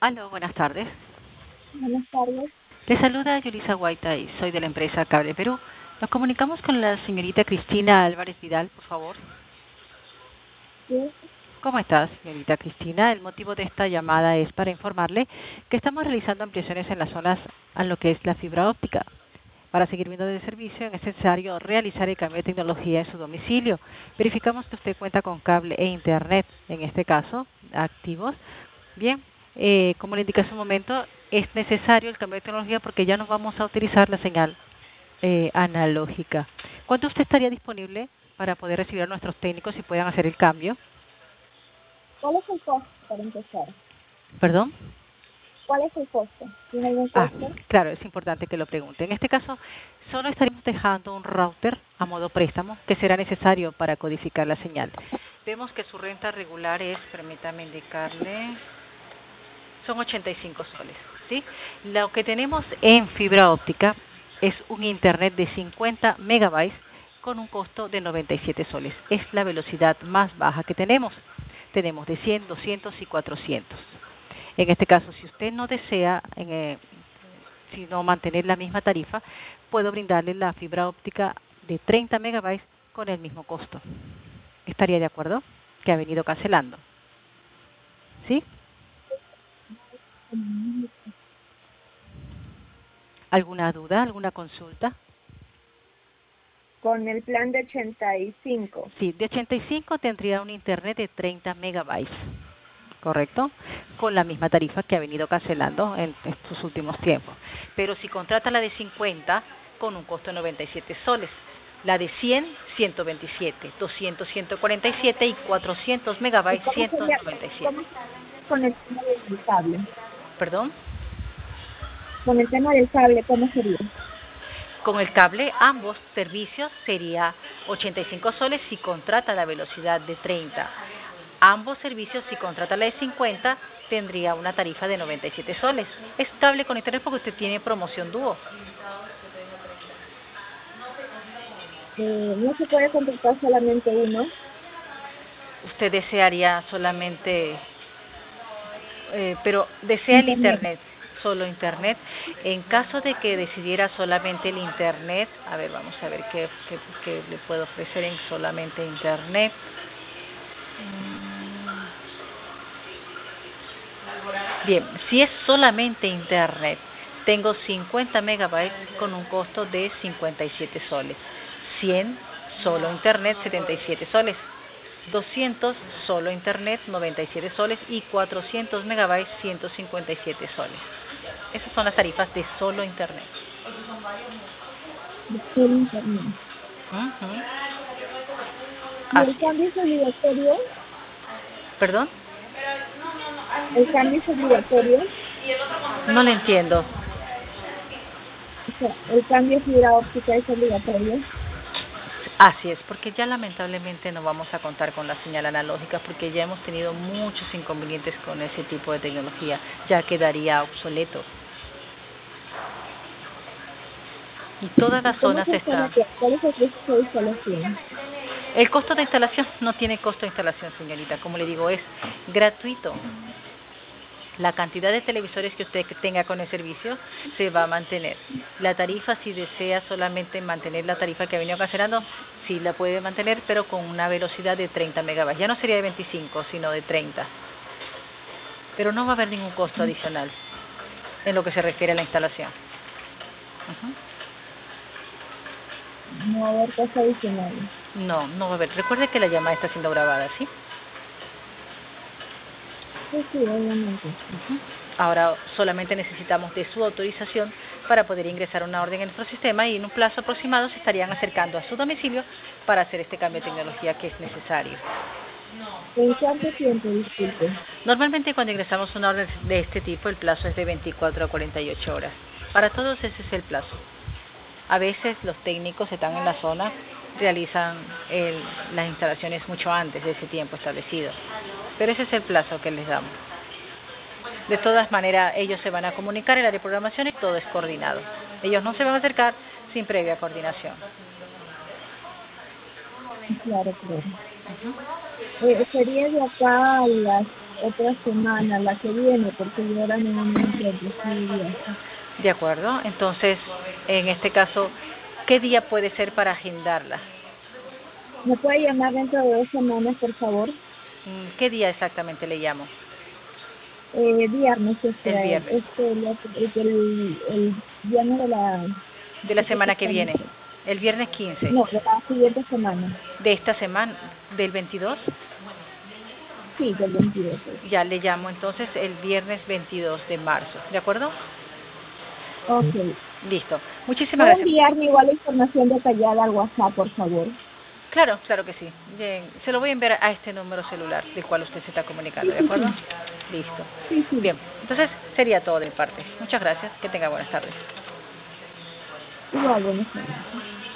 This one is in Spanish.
Aló, buenas tardes. Buenas tardes. Le saluda Yulisa Guaita y soy de la empresa Cable Perú. Nos comunicamos con la señorita Cristina Álvarez Vidal, por favor. Sí, ¿Cómo está, señorita Cristina? El motivo de esta llamada es para informarle que estamos realizando ampliaciones en las zonas a lo que es la fibra óptica. Para seguir viendo de servicio es necesario realizar el cambio de tecnología en su domicilio. Verificamos que usted cuenta con cable e internet, en este caso, activos. Bien, como le indiqué hace un momento, es necesario el cambio de tecnología porque ya no vamos a utilizar la señal analógica. ¿Cuánto usted estaría disponible para poder recibir a nuestros técnicos y puedan hacer el cambio? ¿cuál es el costo para empezar? ¿Perdón? ¿Cuál es el costo? ¿Tiene algún Ah, costo? claro, es importante que lo pregunte. En este caso, solo estaríamos dejando un router a modo préstamo que será necesario para codificar la señal. Vemos que su renta regular es, permítame indicarle, son 85 soles, ¿sí? Lo que tenemos en fibra óptica es un internet de 50 megabytes con un costo de 97 soles. Es la velocidad más baja que tenemos. Tenemos de 100, 200 y 400. En este caso, si usted no desea sino mantener la misma tarifa, puedo brindarle la fibra óptica de 30 megabytes con el mismo costo. ¿Estaría de acuerdo? Que ha venido cancelando. ¿Sí? ¿Alguna duda? ¿Alguna consulta? Con el plan de 85. Sí, de 85 tendría un internet de 30 megabytes, ¿correcto? Con la misma tarifa que ha venido cancelando en estos últimos tiempos. Pero si contrata la de 50, con un costo de 97 soles. La de 100, 127, 200, 147 y 400 ¿Y megabytes, cómo sería? 197. ¿Cómo con el tema del cable? ¿Perdón? Con el tema del cable, ¿cómo sería? Con el cable, ambos servicios sería 85 soles si contrata la velocidad de 30. Ambos servicios, si contrata la de 50, tendría una tarifa de 97 soles. Es cable con internet porque usted tiene promoción dúo. No se puede contratar solamente uno. Usted desearía solamente, pero desea el Internet. internet, solo internet. En caso de que decidiera solamente el internet, a ver, vamos a ver qué le puedo ofrecer en solamente internet. Bien, si es solamente internet, tengo 50 megabytes con un costo de 57 soles. 100 solo internet, 77 soles. 200 solo internet, 97 soles. Y 400 megabytes, 157 soles. Esas son las tarifas de solo internet. De solo internet. ¿Y el Así es. cambio es obligatorio? ¿Perdón? ¿El cambio es obligatorio? No le entiendo. O sea, ¿el cambio de fibra óptica es obligatorio? Así es, porque ya lamentablemente no vamos a contar con la señal analógica porque ya hemos tenido muchos inconvenientes con ese tipo de tecnología, ya quedaría obsoleto. Y todas ¿Y las cómo zonas se están. instalaría? ¿Cuál es el precio de instalación? El costo de instalación no tiene costo de instalación, señorita. Como le digo, es gratuito. La cantidad de televisores que usted tenga con el servicio se va a mantener. La tarifa, si desea solamente mantener la tarifa que ha venido cancelando, sí la puede mantener, pero con una velocidad de 30 megabytes. Ya no sería de 25, sino de 30. Pero no va a haber ningún costo adicional en lo que se refiere a la instalación. No va a haber cosas adicionales. No, no va a haber. Recuerde que la llamada está siendo grabada, ¿sí? Sí, sí, obviamente. Ahora solamente necesitamos de su autorización para poder ingresar una orden en nuestro sistema y en un plazo aproximado se estarían acercando a su domicilio para hacer este cambio de tecnología que es necesario. ¿En cuánto tiempo, disculpe? Normalmente cuando ingresamos una orden de este tipo el plazo es de 24 a 48 horas. Para todos ese es el plazo. A veces los técnicos están en la zona, realizan las instalaciones mucho antes de ese tiempo establecido. Pero ese es el plazo que les damos. De todas maneras, ellos se van a comunicar en la de programación y todo es coordinado. Ellos no se van a acercar sin previa coordinación. Claro, claro. Sería de acá a las otra semana, la que viene, porque yo ahora no me encuentro, estoy de viaje. De acuerdo. Entonces, en este caso, ¿qué día puede ser para agendarla? ¿Me puede llamar dentro de 2 semanas, por favor? ¿Qué día exactamente le llamo? Viernes, El viernes. el viernes De la semana que viene. El viernes 15. no, de la siguiente semana. De esta semana, del 22. Sí, del 22. Ya le llamo entonces el viernes 22 de marzo. ¿De acuerdo? Ok. Listo. Muchísimas ¿Puede gracias. enviarme igual la información detallada al WhatsApp, por favor? Claro, claro que sí. Bien, se lo voy a enviar a este número celular del cual usted se está comunicando, Sí, ¿de sí, acuerdo? sí. Listo. Sí, sí. Bien, entonces sería todo de mi parte. Muchas gracias. Que tenga buenas tardes. Igual, buenas tardes.